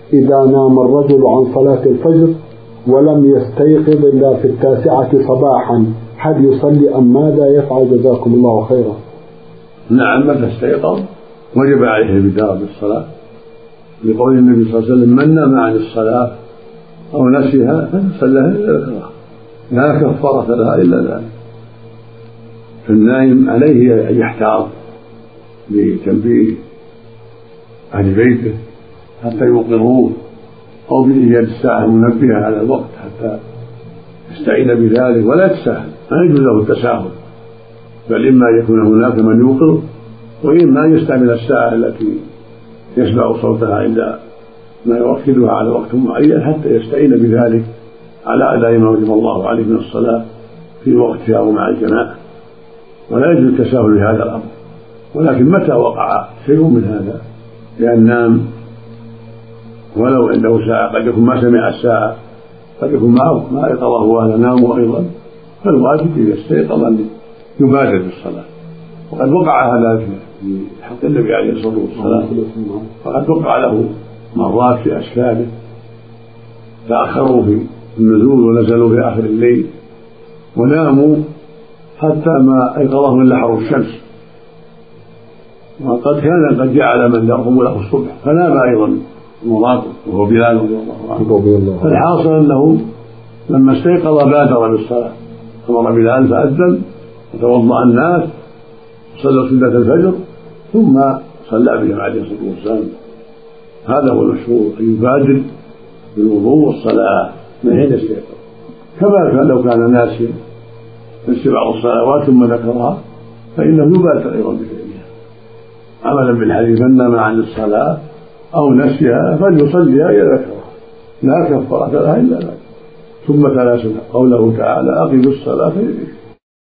إذا نام الرجل عن صلاة الفجر ولم يستيقظ إلا في 9 صباحا هل يصلي أم ماذا يفعل؟ جزاكم الله خيرا. نعم، متى استيقظ وجب عليه البداية بالصلاة، لقول النبي صلى الله عليه وسلم: من نام عن الصلاة أو نسيها فليصلها إلا ذكرها، لا كفارة لها إلا ذلك. فالنائم عليه أن يحتاط بتنبيه أهل بيته حتى يوقظوه، أو بإيجاد الساعة المنبهة على الوقت حتى يستعين بذلك، ولا يتساهل، ما يجوز له التساهل، بل إما أن يكون هناك من يوقظ، وإما أن يستعمل الساعة التي يسمع صوتها عند ما يوكلها على وقت معين حتى يستعين بذلك على أداء ما وجب الله عليه من الصلاة في وقتها أو مع الجماعة، ولا يجوز التساهل بهذا الأمر. ولكن متى وقع شيء من هذا لأن نام ولو عنده ساعة، قد يكون ما سمع الساعة، قد يكون ما أيقظه وهذا نام أيضا، فالواجب إذا استيقظ أن يبادر بالصلاة. وقد وقع هذا في حق النبي عليه الصلاة والسلام، فقد وقع له مرات في أسفاره تأخروا في النزول ونزلوا في آخر الليل وناموا حتى ما أيقظهم إلا حر الشمس، وقد كان قد جعل من يرغب له الصبح فنام أيضا مراته وهو بلال رضي الله عنه. فالحاصل أنه لما استيقظ بادر بالصلاة، أمر بلال فأذن وتوضأ الناس صلوا سنة الفجر ثم صلى بهم عليه الصلاة والسلام. هذا هو المشهور، أن يبادر بالوضوء والصلاة من حين يستيقظ، كما كان لو كان ناسيا نسي بعض الصلوات ثم ذكرها فإنه يبادر أيضا بفعلها، عملا بالحديث: من نام عن الصلاة أو نسيها فليصليها إذا ذكرها، لا كفارة لها إلا ذلك. ثم تلا قوله تعالى: أقم الصلاة لذكري.